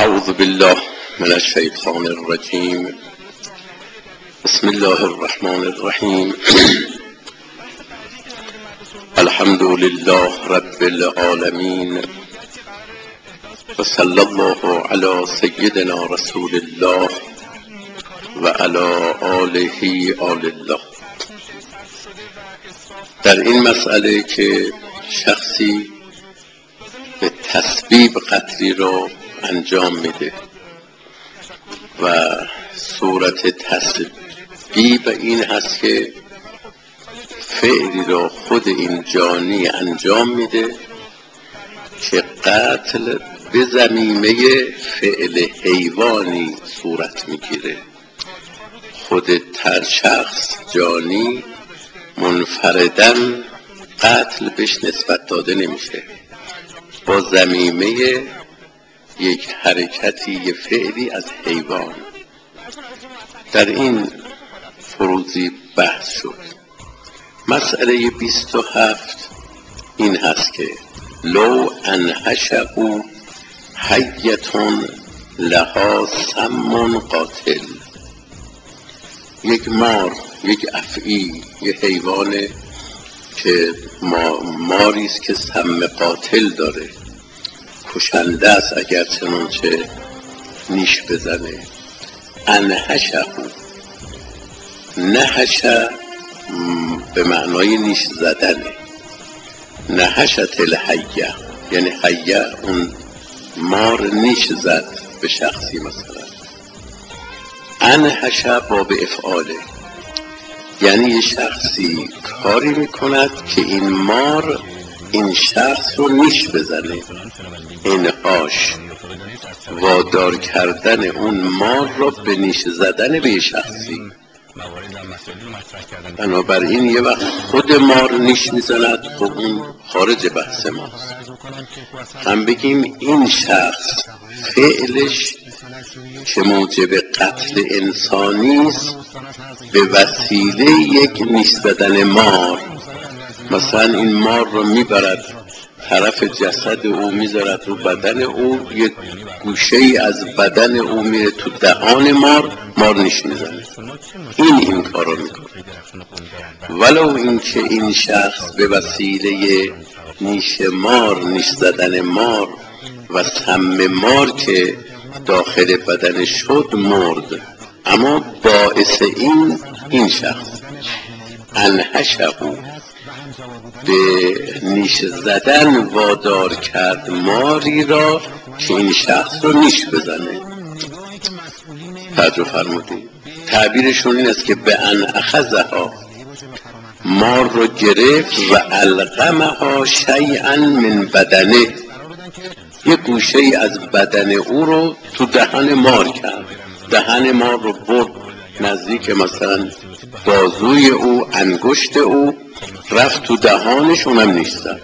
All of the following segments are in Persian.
اعوذ بالله من الشیطان الرجیم. بسم الله الرحمن الرحیم. الحمد لله رب العالمین و صلی الله علی سیدنا رسول الله و علی آله آل الله. در این مسئله که شخصی به تسبیب قتلی را انجام میده و صورت تسبیب این هست که فعلی را خود این جانی انجام میده که قتل به ضمیمه فعل حیوانی صورت میگیره. خود شخص جانی منفرداً قتل بهش نسبت داده نمیشه، با ضمیمه یک حرکتی یک فعلی از حیوان. در این فروضی بحث شد. مسئله 27 این هست که لو انحشه حیة لها سم قاتل. یک مار، یک افعی، یک حیوان که ماری است که سم قاتل داره، کشنده است اگر چنانچه نیش بزنه. انحشه، نحشه به معنای نیش زدنه. نحشت الحیه یعنی حیه، اون مار نیش زد به شخصی. مثلا انحشه باب افعاله، یعنی یه شخصی کاری میکند که این مار این شخص رو نیش بزنه. انحاش وادار کردن اون مار رو به نیش زدن به شخصی. بنابراین یه وقت خود مار نیش میزند، خب اون خارج بحث ماست. هم بگیم این شخص فعلش که موجب قتل انسانی است به وسیله یک نیش زدن مار. مثلا این مار رو میبرد طرف جسد او، میذارد رو بدن او، یک گوشه ای از بدن او میره تو دهان مار نیش میزنه. این کار رو میکنه. ولو اینکه این شخص به وسیله نیش مار، نیش زدن مار و سم مار که داخل بدن شد مرد، اما باعث این شخص انحشه به نیش زدن وادار کرد ماری را که این شخص رو نیش بزنه. توجه فرمودید؟ تعبیرشون این است که به ان اخذها، مار رو گرفت، و القمها شیئا من بدنه، یه گوشه ای از بدن او رو تو دهن مار کرد. دهن مار رو برد نزدیک مثلا بازوی او، انگشت او، رفت تو دهانش، اونم نیستن.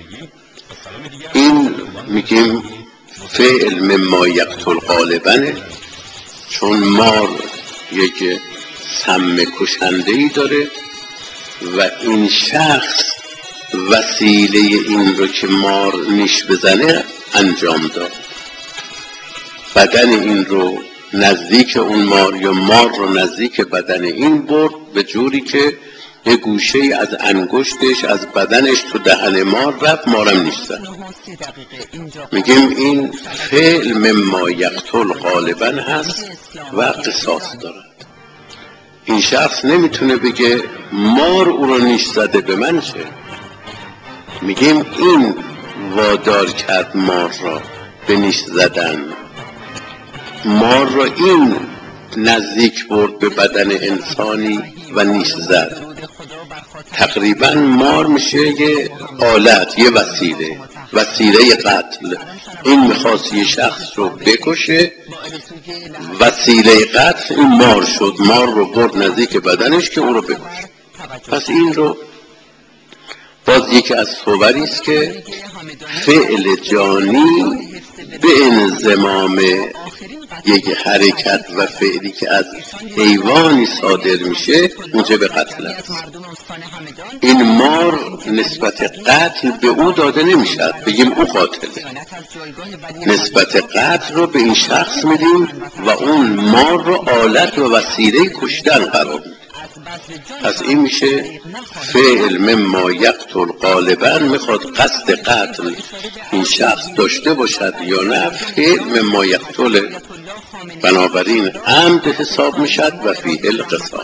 این میگیم فعل مما یقتل غالبا، چون مار یک سم کشنده ای داره و این شخص وسیله این رو که مار نیش بزنه انجام داد. بدن این رو نزدیک اون مار یا مار رو نزدیک بدن این برد، به جوری که یه گوشه ای از انگشتش از بدنش تو دهن مار رفت، مارم نیش زد. میگیم این فعل مما یقتل غالبا هست و قصاص دارد. این شخص نمیتونه بگه مار او رو نیش زده، به من چه؟ میگیم این وادار کرد مار را به نیش زدن، مار را این نزدیک برد به بدن انسانی و نیش زد. تقریبا مار میشه یه آلت، یه وسیله قتل. این میخواست یه شخص رو بکشه، وسیله قتل این مار شد. مار رو برد نزدیک بدنش که او رو بکشه. پس این رو باز یکی از صوری است که فعل جانی به انضمام یک حرکت و فعلی که از حیوانی صادر میشه موجب قتل است. این مار نسبت قتل به او داده نمیشد بگیم او قاتله، نسبت قتل رو به این شخص میدیم و اون مار رو آلت و وسیله کشتن قرار میدیم. پس این میشه فعل مما یقتل غالبا، میخواد قصد قتل این شخص داشته باشد یا نه، فعل مما یقتل، بنابراین عمد حساب میشد و فیه القصاص.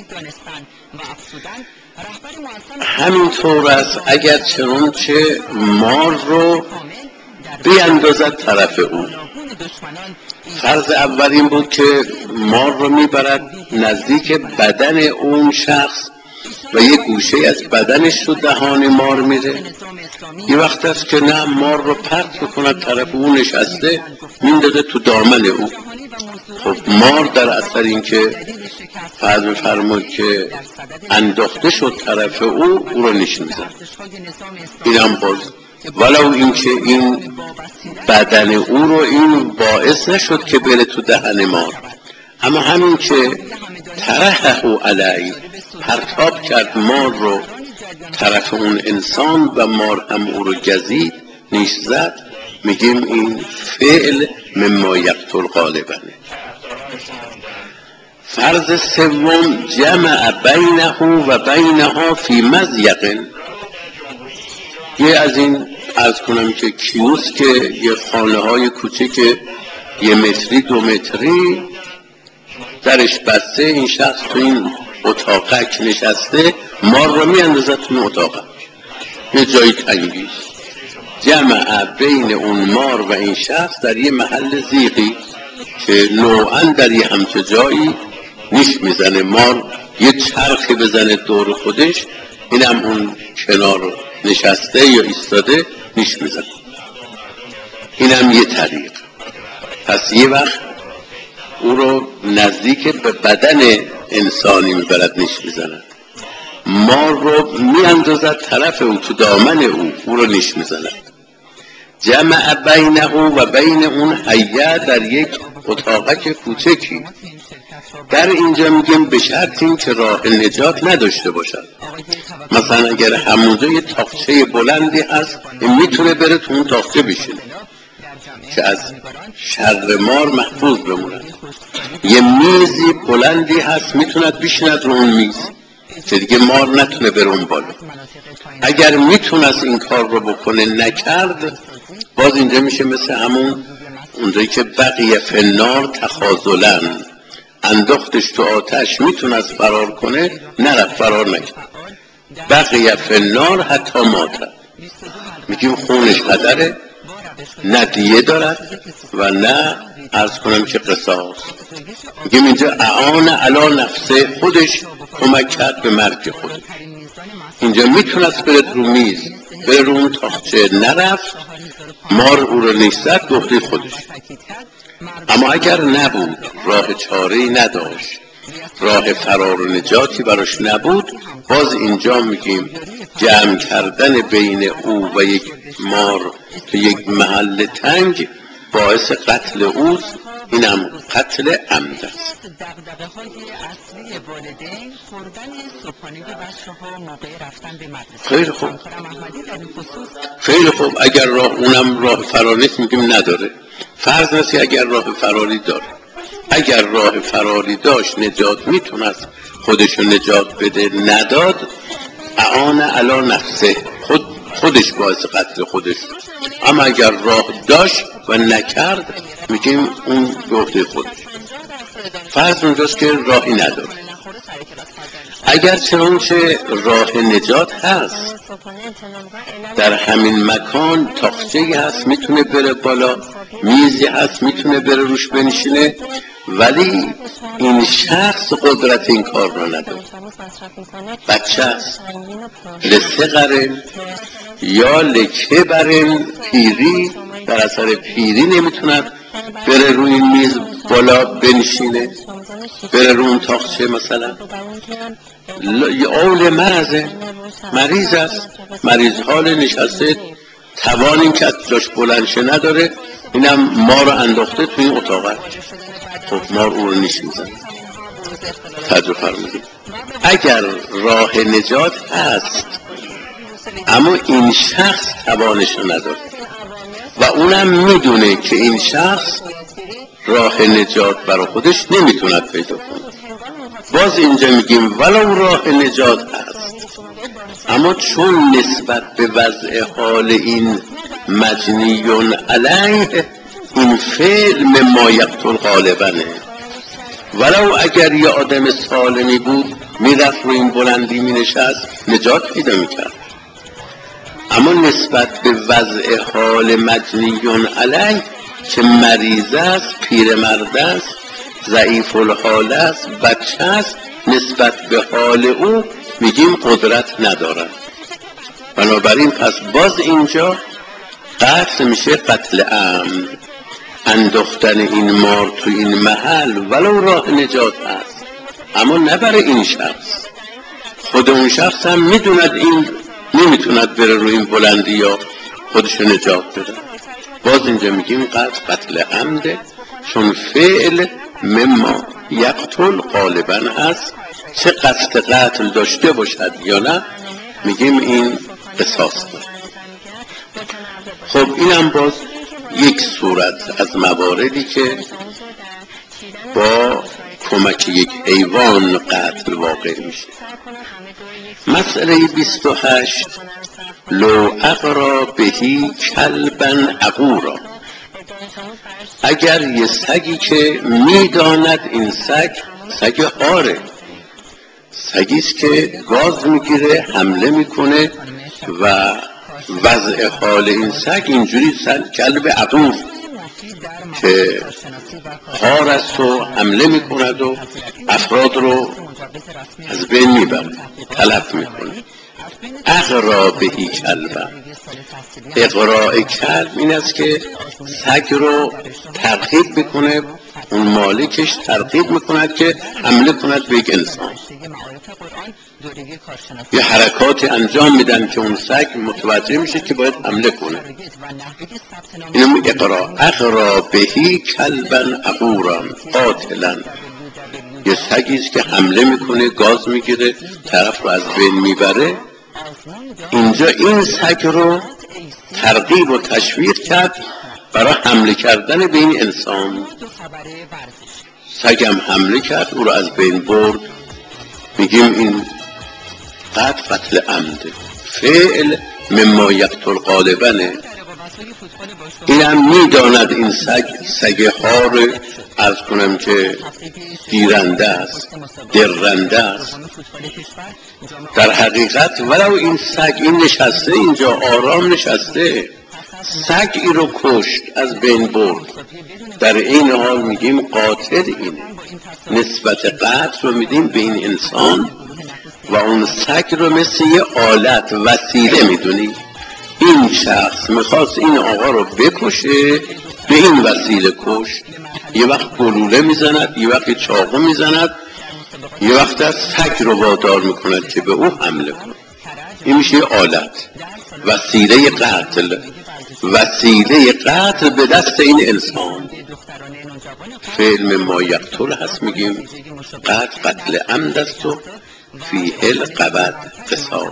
همینطور است اگر چنانچه مار رو بیندازد طرف او. فرض اول این بود که مار رو میبرد نزدیک بدن اون شخص و یک گوشه از بدنش رو دهان مار میره. یه وقت است که نه، مار رو پرت بکند طرف او نشسته میندازه تو دامن او. خب مار در اثر این که فرض می‌فرمایید که انداخته شد طرف او رو نیش میزن. اینم باز ولو این که این بدن او رو این باعث نشد که بره تو دهن مار، اما همین که طرحه علی پرتاب کرد مار رو طرف اون انسان و مار هم او رو گزید نیش زد، میگیم این فعل مما یقتل غالبا. فرض سوم جمع بینه و بینها فی مضیق. یه از این عرض کنم که کیوسک، یه خانه های کوچک 1 متری 2 متری درش بسته، این شخص تو این اتاقک نشسته، مار رو می اندازد تو این اتاقک، یه جایی تنگی. جمع بین اون مار و این شخص در یه محل زیقی که نوعا در یه همچه جایی نیش میزنه، مار یه چرخی بزنه دور خودش، اینم اون کنار نشسته یا ایستاده نیش میزنه. اینم یه طریق. پس یه وقت او رو نزدیک به بدن انسانی میبرد نیش میزند، مار رو میاندازد طرف او تو دامن او رو نیش میزند. جمع بینه و بین اون حیه در یک اتاقک کوچکی. در اینجا میگیم به شرط این که راه نجات نداشته باشد. مثلا اگر همونجا یه تاقچه بلندی هست، این میتونه بره تو اون تاقچه بشینه که از شر مار محفوظ بمونه. یه میزی بلندی هست، میتوند بشیند رو اون میز که دیگه مار نتونه بره اون بالا. اگر میتونست این کار رو بکنه نکرد، باز اینجا میشه مثل همون اونجایی که بقیه فنار تخاذلن، انداختش تو آتش، میتونست فرار کنه نرفت، فرار نکرد. بقیه فنار حتی ماتت. میگیم خونش هدره، نه دیه دارد و نه عرض کنم که قصاص. میگیم اینجا اعان علی نفسه، خودش کمک کرد به مرگ خود. اینجا میتونست بره رو میز، بره رو اون تاخچه، نرفت، مار او رو نیستد، گفته خودش. اما اگر نبود، راه چاره‌ای نداشت، راه فرار و نجاتی براش نبود، باز اینجا میگیم جمع کردن بین او و یک مار تو یک محل تنگ باعث قتل اوست. اینم قتل عمد است. دغدغه‌های اصلی والدین خوردن صبحانه بچه‌ها موقع رفتن به مدرسه. خیلی خوب. خیلی خوب. اگر اونم راه فراری میگیم نداره. فرض نسی اگر راه فراری داره. اگر راه فراری داشت، نجات میتونست خودشو نجات بده، نداد، اعان علی نفسه، خودش باعث قتل خودش. اما اگر راه داشت و نکرد، میگیم اون گفته خودش. فرض اونجاست که راهی نداره. اگر چنانچه راه نجات هست، در همین مکان تاقچه‌ای هست میتونه بره بالا، میزی هست میتونه بره روش بنشینه، ولی این شخص قدرت این کار رو نداره. بچه هست، لسقرن یا لکبرن، پیری، در اثر پیری نمیتوند بره روی این میز بالا بنشینه، بره روی اون تاقچه مثلا. اول مرضه، مریض است، مریض حال نشسته توان این که از جاش بلند شه نداره، اینم ما رو انداخته توی این اتاقه. خب ما او رو نیش میزنه. توجه فرمودید. اگر راه نجات هست اما این شخص توانش رو نداره و اونم میدونه که این شخص راه نجات برای خودش نمیتوند پیدا کنه، باز اینجا میگیم ولو راه نجات هست اما چون نسبت به وضع حال این مجنیون علیه این فعل مما یقتل غالبنه، ولو اگر یه آدم سالمی بود میرفت رو این بلندی مینشست نجات پیدا میکرد، اما نسبت به وضع حال مجنیون علیه که مریض است، پیرمرد است، ضعیف الحال است، بچه است، نسبت به حال او میگیم قدرت ندارد. بنابراین پس باز اینجا قتل میشه قتل عمد، انداختن این مار تو این محل ولو راه نجات هست اما نه برای این شخص. خود اون شخص هم میدوند این نمیتوند بره روی این بلندی یا خودشو نجات بده، باز اینجا میگیم قتل عمده، چون فعل مما یقتل غالبا هست، چه قصد قتل داشته باشد یا نه میگیم این قصاص داره. خب اینم باز یک صورت از مواردی که با کمک یک حیوان قتل واقع میشه. مسئله 28 لو اقرا بهی کلبا عقورا، اگر یه سگی که میداند این سگ آره، سگیست که گاز میگیره حمله میکنه و وضع حال این سگ اینجوری کلب عقور که غار است و حمله میکند و افراد رو از بین میبرد، تلف میکنه. اقرا بهی کلبا، اقراء کلب این است که سگ رو ترغیب میکنه، اون مالکش ترغیب میکند که حمله کند به یک انسان، یه حرکات انجام میدن که اون سگ متوجه میشه که باید حمله کنه. اینم اقرا بهی کلبا عقورا قاتلا، یه سگیست که حمله میکنه، گاز میگیره، طرف رو از بین میبره. اینجا این سگ رو ترغیب و تشویق کرد برای حمله کردن به این انسان. سگم حمله کرد، او رو از بین برد، میگیم این قتل عمده، فعل مما یقتل غالبنه. این هم میداند این سگ حار، عرض کنم که گیرنده است، درنده است. در حقیقت ولو این سگ این نشسته اینجا آرام نشسته، سگ این رو کشت، از بین برد، در این حال میگیم قاتل اینه. نسبت قتل رو میدیم به این انسان و اون سگ رو مثل یه آلت وسیله میدونیم. این شخص میخواست این آقا رو بکشه، به این وسیله کشت. یه وقت گلوله میزند، یه وقت چاقو میزند، یه وقت از سگ رو وادار میکند که به او حمله کند. این میشه آلت، وسیله قتل، وسیله قتل به دست این انسان. فعل مما یقتل هست، میگیم قتل عمد است و فیه القبض قصاص.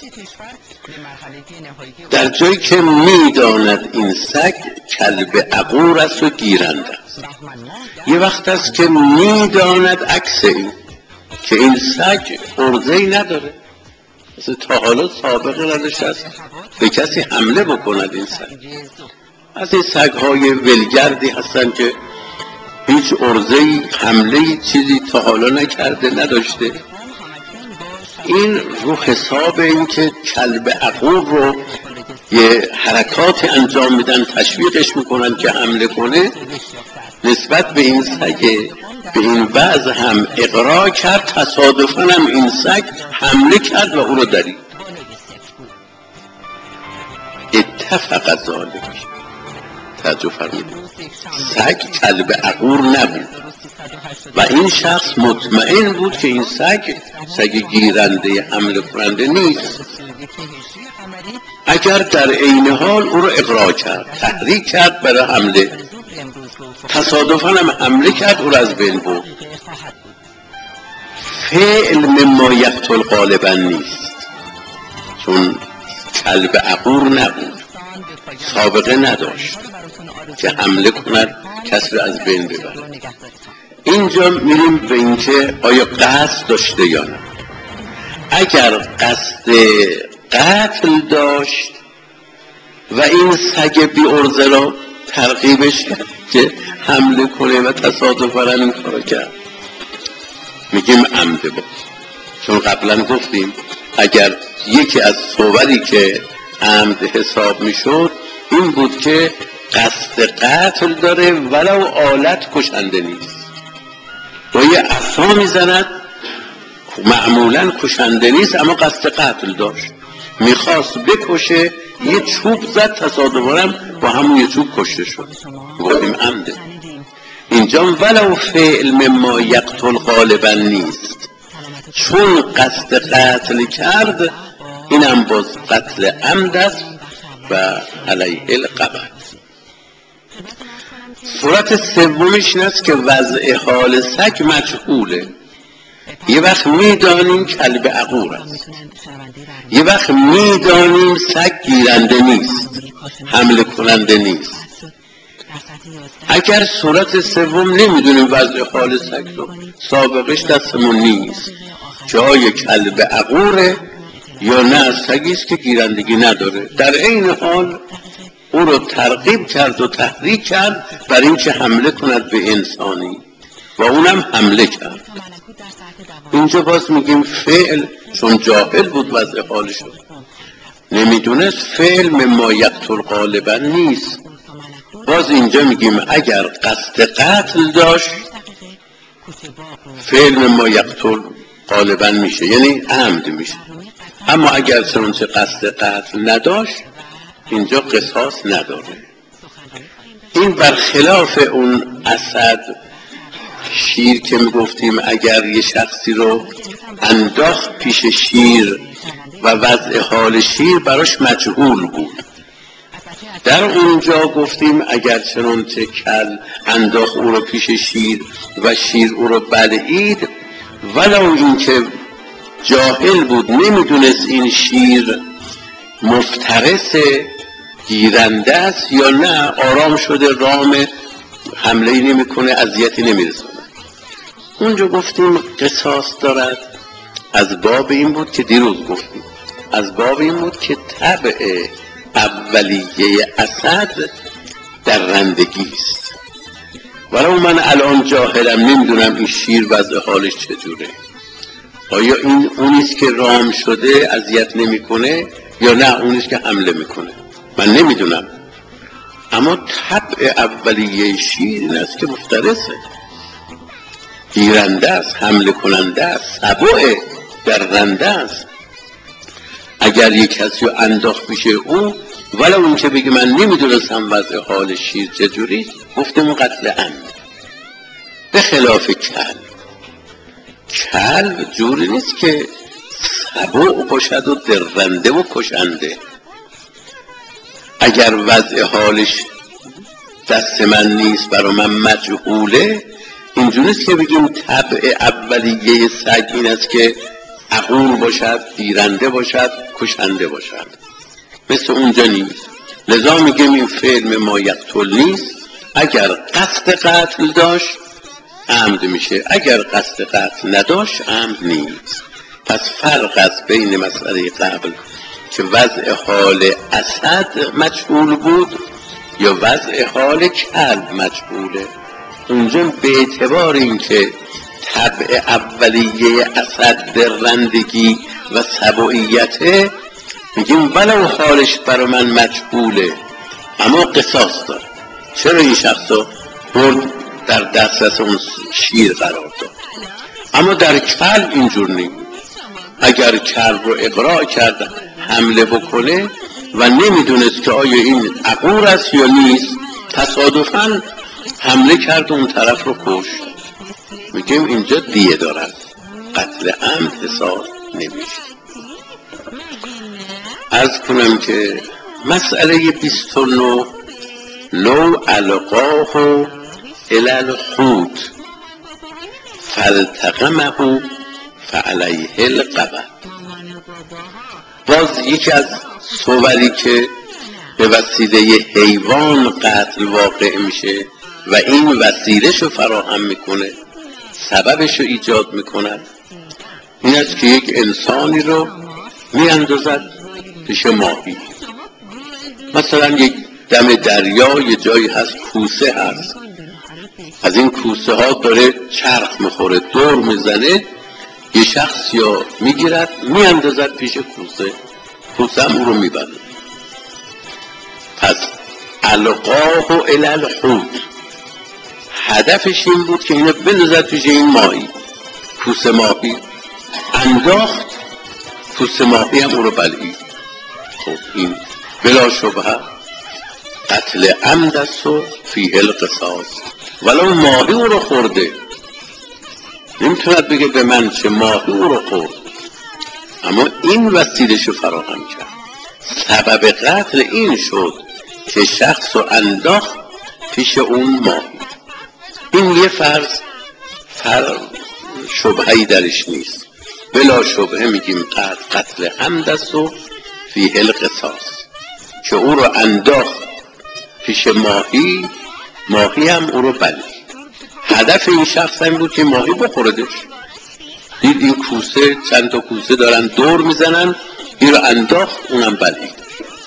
در جایی که میداند این سگ کلب عقور است و گیرنده است. یه وقت است که میداند عکس این، که این سگ عرضه‌ای نداره، مثل تا حالا سابقه نداشته است به کسی حمله بکند. این سگ از این سگ‌های ولگردی هستن که هیچ عرضه‌ای، حمله‌ای، چیزی تا حالا نکرده، نداشته. این رو حساب این که کلب عقور رو یه حرکات انجام میدن، تشویقش میکنن که حمله کنه، نسبت به این سگ به این وضع هم اقرار کرد. تصادفاً هم این سگ حمله کرد و او رو درید. اتفق ذالک، توجه فرمودید، سگ کلب عقور نبود و این شخص مطمئن بود که این سگ گیرنده حمله کننده نیست. اگر در عین حال او رو اغراق کرد، تحریک کرد برای حمله، تصادفاً هم حمله کرد، او رو از بین برد. فعل مما یقتل غالبا نیست، چون کلب عقور نبود، سابقه نداشت که حمله کند کسی رو از بین ببرد. اینجا میریم به اینکه آیا قصد داشته یا نه. اگر قصد قتل داشت و این سگ بی ارزه را ترغیبش کرد که حمله کنه و تصادفاً این کارو کرد، میگیم عمد بود. چون قبلا گفتیم اگر یکی از صوری که عمد حساب میشد این بود که قصد قتل داره ولو آلت کشنده نیست، با یه عصا میزند معمولا کشنده نیست اما قصد قتل داشت، میخواست بکشه، یه چوب زد، تصادفاً با همون یه چوب کشته شد، گفتیم عمده. اینجا ولو فعل مما یقتل غالبا نیست، چون قصد قتل کرد اینم باز قتل عمد است و علیه القبض. صورت سومش این است که وضع حال سگ مجهوله. یه وقت میدانیم کلب عقور است، یه وقت میدانیم سگ گیرنده نیست، حمله کننده نیست. اگر صورت سوم نمیدونیم وضع حال سگ رو، سابقش دستمون نیست، جای کلب عقوره یا نه سگیست که گیرندگی نداره، در این حال او رو ترغیب کرد و تحریک کرد بر این که حمله کند به انسانی و اونم حمله کرد. اینجا باز میگیم فعل، چون جاهل بود وضع حالش رو نمیدونست، فعل مما یقتل غالبا نیست. باز اینجا میگیم اگر قصد قتل داشت فعل مما یقتل غالبا میشه، یعنی عمد میشه. اما اگر چنانچه قصد قتل نداشت اینجا قصاص نداره. این برخلاف اون اسد شیر که میگفتیم اگر یه شخصی رو انداخت پیش شیر و وضع حال شیر براش مجهول بود، در اونجا گفتیم اگر چنانچه کل انداخت او رو پیش شیر و شیر او رو بلعید، ولو این که جاهل بود نمیدونست این شیر مفترس گیرنده است یا نه، آرام شده رام حمله نمی کنه، اذیتی نمی رسونه، اونجا گفتیم قصاص دارد. از باب این بود که دیروز گفتیم، از باب این بود که طبع اولیه اسد در رندگی است. ولو من الان جاهلم نمیدونم این شیر وضع حالش چجوره، آیا این اونیست که رام شده اذیت نمیکنه یا نه اونیست که حمله میکنه، من نمیدونم. اما طبع اولیه شیر این است که مفترسه، گیرنده است، حمله کننده است، سبوه در رنده است. اگر یک کسی رو انداخت پیش او ولو اون که بگه من نمیدونستم وضع حال شیر چجوری، گفتم قتل عمد. به خلاف کلب جوری نیست که سبوع باشد و درنده و کشنده. اگر وضع حالش دست من نیست، برای من مجهوله، اینجوری نیست که بگیم طبع اولیه سگ این است که عقول باشد، گیرنده باشد، کشنده باشد، مثل اونجا نیست. لذا میگیم این فعل ما یقتل نیست. اگر قصد قتل داشت عمد میشه، اگر قصد قتل نداشت عمد نیست. پس فرق است بین مسئله قبل که وضع حال اسد مجهول بود یا وضع حال کلب مجهوله. اونجا به اعتبار اینکه طبع اولیه اسد درندگی و سبوعیته میگیم ولو حالش برای من مجهوله اما قصاص داره. چرا این شخص رو برد در دسترس اون شیر قرار داد؟ اما در کلب اینجور نیست. اگر کلب رو اغراق کرد حمله بکنه و نمیدونست که آیا این عقور است یا نیست، تصادفاً حمله کرد اون طرف رو کشت، میگیم اینجا دیه دارد، قتل عمد حساب نمیشه. عرض کنم که مسئله 29 لو القاه الی الحوت فالتقمه فعلیه القبض. باز یکی از صوری که به وسیله حیوان قتل واقع میشه و این وسیلهشو فراهم میکنه، سببشو ایجاد میکنه، این است که یک انسانی رو میاندازد پیش ماهی. مثلا یک دم دریا یه جایی هست، کوسه هست، از این کوسه ها داره چرخ میخوره، دور میزنه، یه شخص یا میگیرد میاندازد پیش کوسه، کوسه هم او رو میبنده. پس القاه الی الحوت، هدفش این بود که اینو بندازد پیش این ماهی، کوسه ماهی. انداخت، کوسه ماهی هم او رو بلعید. خب این بلا شبهه قتل عمد است و فیه القصاص. ولو ماهی او رو خورده، نمیتوند بگه به من چه، ماهی او رو خورد، اما این وسیله‌شو فراهم کرد. سبب قتل این شد که شخص رو انداخت پیش اون ماهی. این یه فرض شبهه‌ای درش نیست، بلا شبهه میگیم قتل عمد است و فیه القصاص، که او رو انداخت پیش ماهی، ماهی هم او رو بلعید. هدف این شخص این بود که ماهی بخوردش. دید این کوسه، چند تا کوسه دارن دور میزنن، این رو انداخت، اونم بلعید.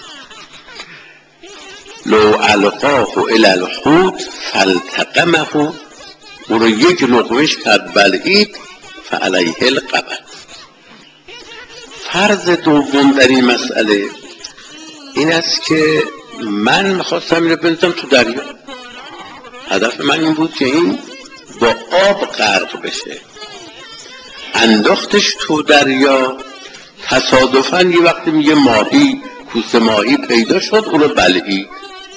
لو القاه الی الحوت فالتقمه، او رو یک لقمهش کرد بلعید، فعلیه القبض. فرض دوم در این مسئله این است که من میخواستم این رو بندازم تو دریا. هدف من این بود که این با آب غرق بشه. انداختش تو دریا، تصادفاً یه وقتی میگه ماهی، کوسه ماهی پیدا شد، او رو بلعید.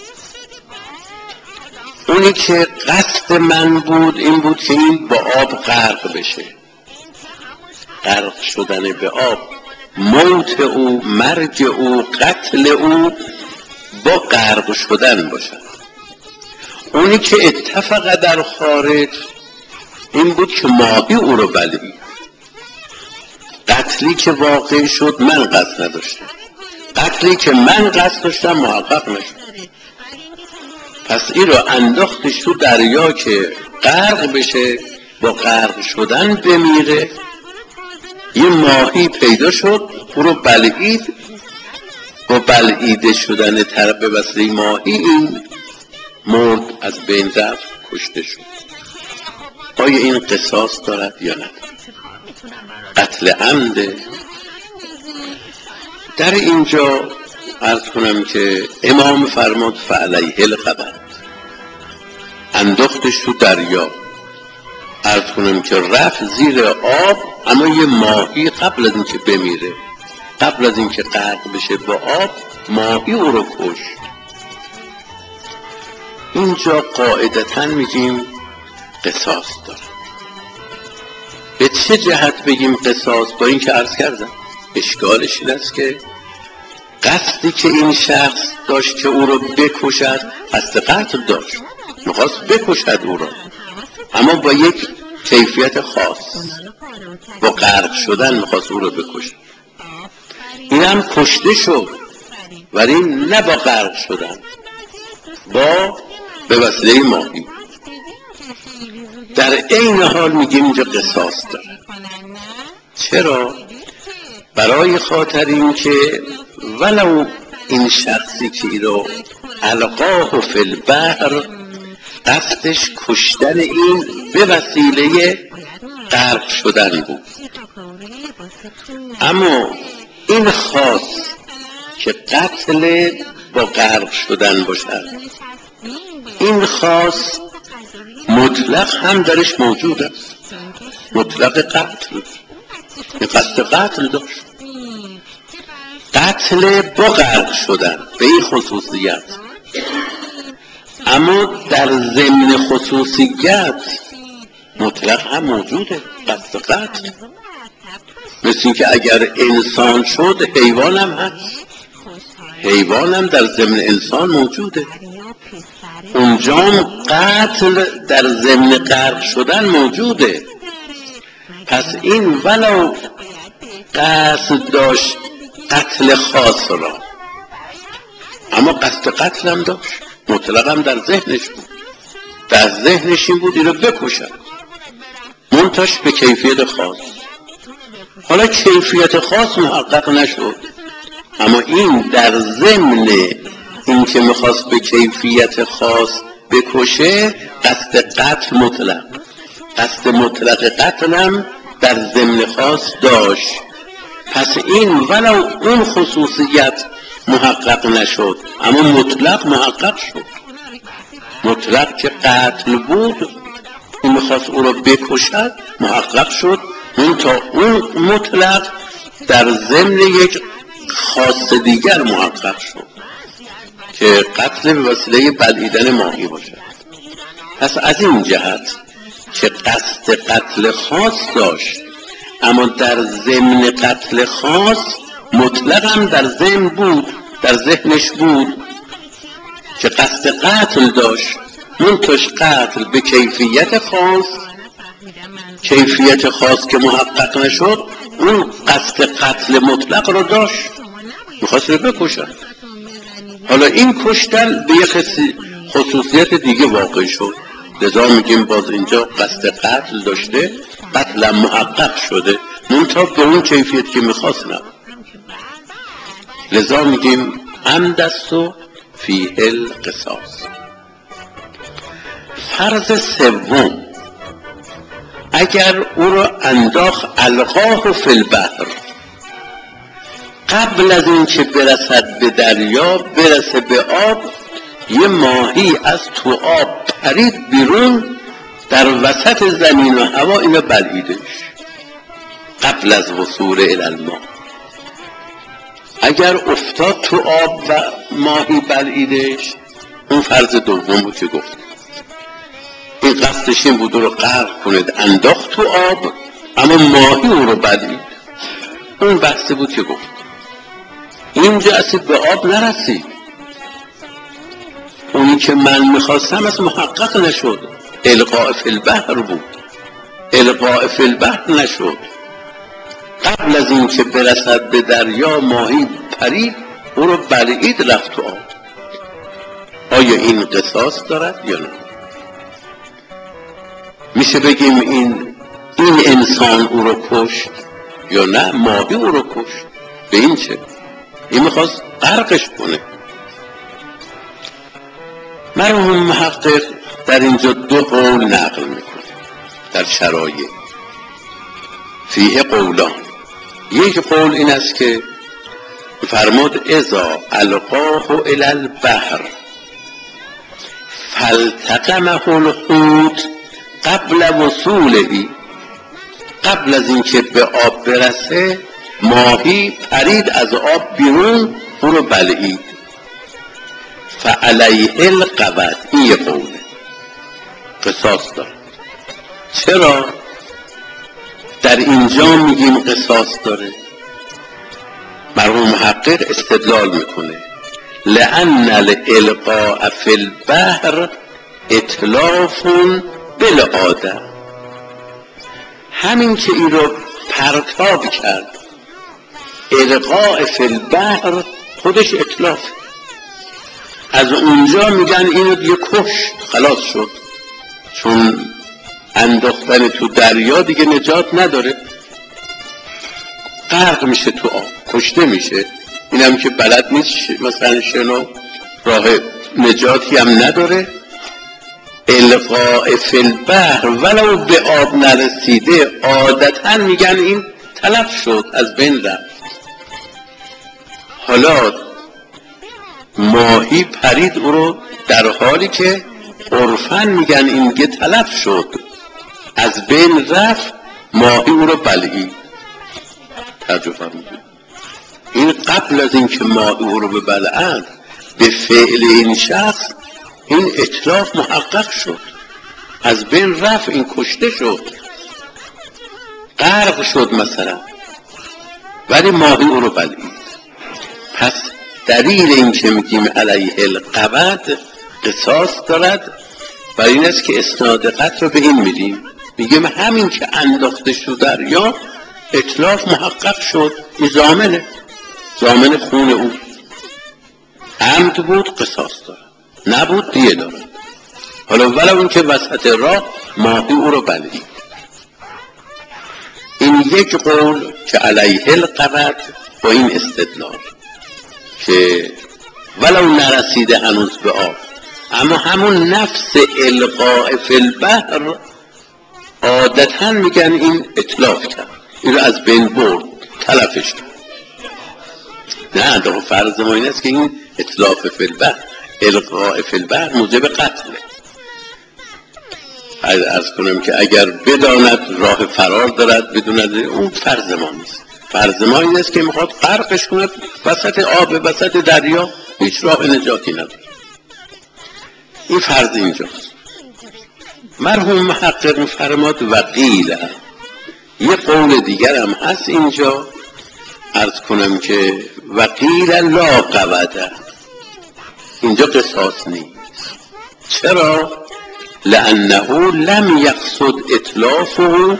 اونی که قصد من بود این بود که این با آب غرق بشه. غرق شدن به آب، موت او، مرگ او، قتل او با غرق شدن باشد. اونی که اتفق در خارج این بود که ماهی او رو بلعید. قتلی که واقع شد من قصد نداشتم، قتلی که من قصد داشتم محقق نشد. پس این رو انداختش تو دریا که غرق بشه، با غرق شدن بمیره. یه ماهی پیدا شد، او رو بلعید، با بلعیده شدن به وسیله ماهی این مرد، از بین رفت، کشته شد. آیا این قصاص دارد یا نه؟ قتل عمده. در اینجا عرض کنم که امام فرمود فعلیه القبض، انداختش تو دریا. عرض کنم که رفت زیر آب، اما یه ماهی قبل از اینکه بمیره، قبل از اینکه غرق بشه با آب، ماهی او رو کشت. اینجا قاعدتاً میگیم قصاص داره. به چه جهت بگیم قصاص؟ با این که عرض کردم اشکالش این است که قصدی که این شخص داشت که او رو بکشد، قصد قتل داشت، میخواست بکشد او رو، اما با یک کیفیت خاص، با غرق شدن میخواست او رو بکشد. این هم کشته شد، ولی نه با غرق شدن، به وسیله ماهی. در این حال میگیم اینجا قصاص داره. چرا؟ برای خاطر این که ولو این شخصی که ای رو القاه فی البحر، قصدش کشتن این به وسیله غرق شدن بود، اما این خاص که قتل با غرق شدن باشد، این خاص مطلق هم درش موجود است. مطلق قتل، این قصد قتل داشت، قتل با غرق شدن به این خصوصیت. اما در ضمن خصوصیت مطلق هم موجوده، قصد قتل. مثل این که اگر انسان شد حیوان هم هست. حیوانم در ضمن انسان موجوده، اونجام قتل در ضمن غرق شدن موجوده. پس این ولو قصد داشت قتل خاص را، اما قصد قتل هم داشت، مطلق هم در ذهنش بود، در ذهنش این بود این رو بکشن، منتاش به کیفیت خاص. حالا کیفیت خاص محقق نشد، اما این در ضمن این که میخواست به کیفیت خاص بکشه قصد قتل مطلق، قصد مطلق قتل هم در ضمن خاص داشت. پس این ولو اون خصوصیت محقق نشد اما مطلق محقق شد. مطلق که قتل بود، این میخواست او را بکشد، محقق شد. اون تا اون مطلق در ضمن یک خاص دیگر محقق شد که قتل به وسیله بلعیدن ماهی باشد. پس از این جهت که قصد قتل خاص داشت، اما در ضمن قتل خاص مطلق هم در ذهن بود، در ذهنش بود که قصد قتل داشت، منتش قتل به کیفیت خاص، کیفیت خاص که محقق نشد، اون قصد قتل مطلق رو داشت، میخواست رو بکشن. حالا این کشتن به یک خصوصیت دیگه واقع شد، لذا میگیم باز اینجا قصد قتل داشته، قتل محقق شده، منتها به اون کیفیت که میخواست نه. لذا میگیم عمد است و فیه القصاص. فرض سوم، اگر او را انداخت القاه فی البحر، قبل از این که برسد به دریا، برسه به آب، یه ماهی از تو آب پرید بیرون، در وسط زمین و هوا اینو بلعیدش قبل از وصول الی الماء. اگر افتاد تو آب و ماهی بلعیدش، اون فرض دوم بود که گفت. این قصدش این بود رو غرق کند، انداخت تو آب، اما ماهی اون رو بلعید. اون بحثی بود که گفت. اینجا اصلا به آب نرسید، اونی که من میخواستم از محقق نشد، القاء فی البحر بود، القاء فی البحر نشد. قبل از این که برسد به دریا ماهی پرید، او رو بلعید رفت تو آب. آیا این قصاص دارد یا نه؟ میشه بگیم این انسان او رو کشت یا نه ماهی او رو کشت؟ به این چه؟ این میخواست غرقش کنه. مرحوم محقق در اینجا دو قول نقل میکنه در شرایع. فیه قولان، یک قول این است که فرمود اذا القاه الی البحر فالتقمه الحوت قبل وصوله، قبل از اینکه به آب برسه ماهی پرید از آب بیرون، او رو بلعید، فعلیه القود. این یه قوله، قصاص داره. چرا در اینجا میگیم قصاص داره؟ مرحوم محقق استدلال میکنه لأن الالقاء فی البحر اتلاف بالعاده، همین که این رو پرتاب کرد، القاء فی البحر خودش اتلاف. از اونجا میگن اینو دیگه کشت، خلاص شد، چون انداختن تو دریا دیگه نجات نداره، غرق میشه تو آب، کشته میشه. اینم که بلد نیست مثلا شنو، راه نجاتی هم نداره. القاء فی البحر ولو به آب نرسیده، عادتا میگن این تلف شد، از بین رفت. حالا ماهی پرید او رو، در حالی که عرفاً میگن این دیگه تلف شد، از بین رفت، ماهی او رو بلعید. توجه فرمودید، این قبل از اینکه ماهی او رو ببلعد، به فعل این شخص این اتلاف محقق شد، از بین رفت، این کشته شد، غرق شد مثلا، ولی ماهی او رو بلعید. پس دلیل این که میگیم علیه القبض قصاص دارد و این است که اسناد قتل رو به این میدیم، میگیم همین که انداخته شد دریا اتلاف محقق شد، این ضامن خون او، عمد بود قصاص دارد، نبود دیه دارد. حالا ولو اون که وسط راه ماهی او رو بلعید. این یک قول که علیه القبض با این استدلال که ولو نرسیده هنوز به آب، اما همون نفس القاء فی البحر عادتا میگن این اتلاف کرد، این رو از بین برد، تلفش کرد. نه در فرض ما این است که این اتلاف فی البحر، القاء فی البحر موجب قتله. عرض کنم که اگر بداند راه فرار دارد بدوند، اون فرض ما نیست. فرض ما این است که میخواد غرقش کنه وسط آب، وسط دریا، هیچ راه نجاتی نداره. این فرض اینجاست. مرحوم محقق می‌فرماد و قیل، یه قول دیگر هم هست اینجا، عرض کنم که و قیل لا قبض، اینجا قصاص نیست. چرا؟ لأنه لم یقصد اتلافه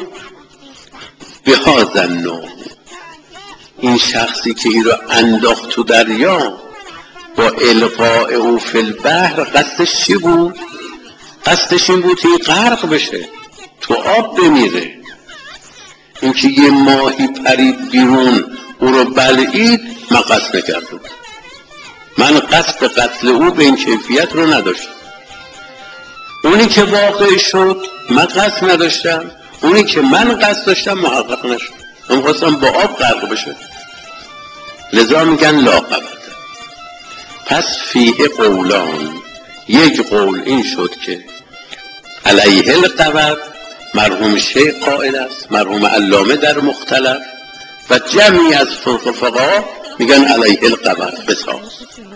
بهذا النوع، این شخصی که این رو انداخت تو دریا با القاء او فی البحر قصدش چی بود؟ قصدش این بود که غرق بشه، تو آب بمیره. این که یه ماهی پرید بیرون او رو بلعید، من قصد نکردم، من قصد قتل او به این کیفیت رو نداشتم. اونی که واقع شد من قصد نداشتم، اونی که من قصد داشتم محقق نشد، من خواستم با آب غرق بشه، لذا میگن لا قبض. پس فیه قولان، یک قول این شد که علیه القبض مرحوم شیخ قائل است، مرحوم علامه در مختلف و جمعی از فقها میگن علیه القبض قصاص.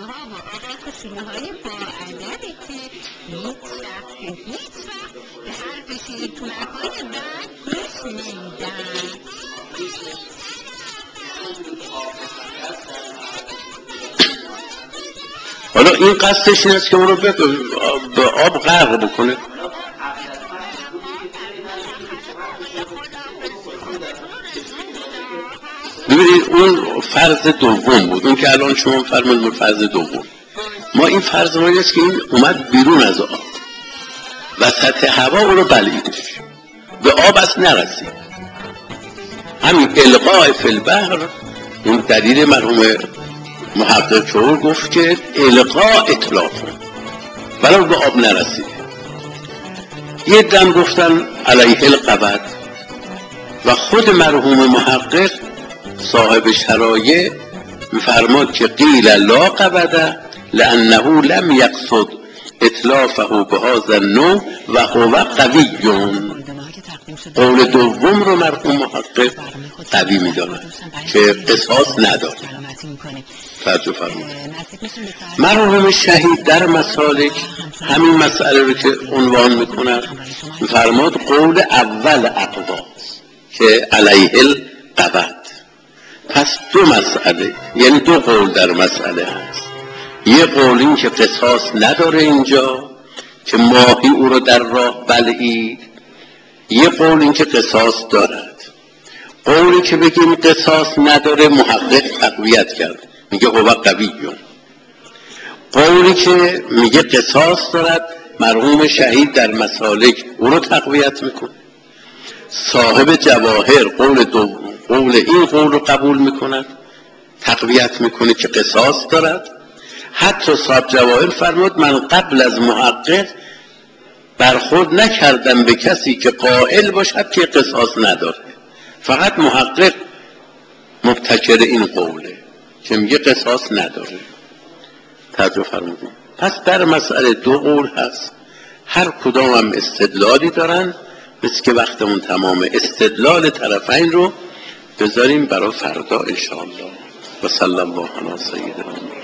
حالا این قصدش این است که اون رو به آب غرق بکنه. ببینید اون فرض دوم بود، اون که الان شما فرمودید فرض دوم. ما این فرض ما است که این اومد بیرون از آب، وسط هوا او رو بلعیدش، به آب اصلا نرسید. همین القاء فی البحر، اون دلیل مرحوم محقق چهور گفت که القاء اطلافه ولو به آب نرسید. یه دم گفتن علیه القبض و خود مرحوم محقق صاحب شرایع میفرماد که قیل لا قبض لانه لم یقصد اتلافه بهذا النوع و هو قوی. قول دوم رو مرحوم محقق قوی میداند که قصاص نداره. توجه فرمایید. مرحوم شهید در مسالک همین مسئله رو که عنوان میکنن میفرماد قول اول اقواست که علیه القبض. پس دو مسئله، یعنی دو قول در مسئله هست. یه قول این که قصاص نداره اینجا که ماهی او رو در راه بلعید، یه قول این که قصاص دارد. قولی که بگیم قصاص نداره محقق تقویت کرد، میگه هو قویون. قولی که میگه قصاص دارد مرحوم شهید در مسالک او رو تقویت میکنه. صاحب جواهر قول این قول رو قبول میکند، تقویت میکنه که قصاص دارد. حتی صاحب جواهر فرمود من قبل از محقق برخورد نکردم به کسی که قائل باشد که قصاص نداره، فقط محقق مبتکر این قوله که میگه قصاص نداره. توجه فرمودید. پس در مسئله دو قول هست، هر کدام هم استدلالی دارن، مثل که وقتمون تمام استدلال طرفین رو بذاریم برای فردا انشاءالله. و صلی الله علی سیدنا